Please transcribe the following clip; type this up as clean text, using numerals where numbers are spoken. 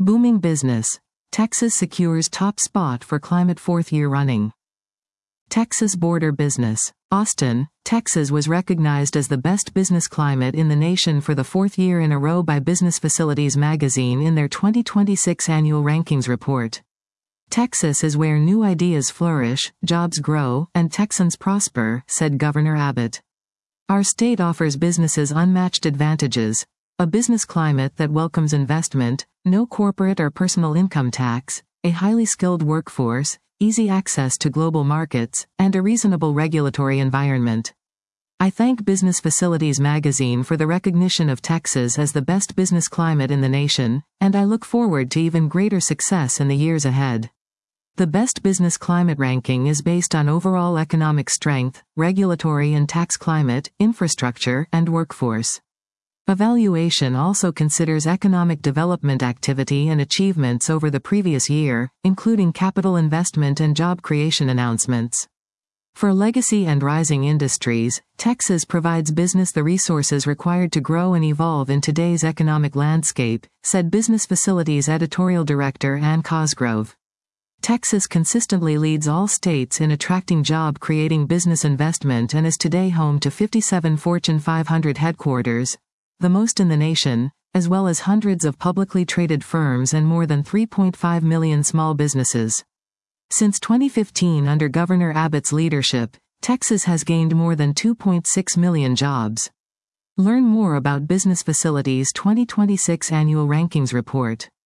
Booming business. Texas secures top spot for climate fourth year running. Texas border business. Austin, Texas was recognized as the best business climate in the nation for the fourth year in a row by Business Facilities magazine in their 2026 annual rankings report. Texas is where new ideas flourish, jobs grow, and Texans prosper, said Governor Abbott. Our state offers businesses unmatched advantages. A business climate that welcomes investment, no corporate or personal income tax, a highly skilled workforce, easy access to global markets, and a reasonable regulatory environment. I thank Business Facilities magazine for the recognition of Texas as the best business climate in the nation, and I look forward to even greater success in the years ahead. The best business climate ranking is based on overall economic strength, regulatory and tax climate, infrastructure, and workforce. Evaluation also considers economic development activity and achievements over the previous year, including capital investment and job creation announcements. For legacy and rising industries, Texas provides business the resources required to grow and evolve in today's economic landscape, said Business Facilities editorial director Ann Cosgrove. Texas consistently leads all states in attracting job-creating business investment and is today home to 57 Fortune 500 headquarters, the most in the nation, as well as hundreds of publicly traded firms and more than 3.5 million small businesses. Since 2015, under Governor Abbott's leadership, Texas has gained more than 2.6 million jobs. Learn more about Business Facilities' 2026 annual rankings report.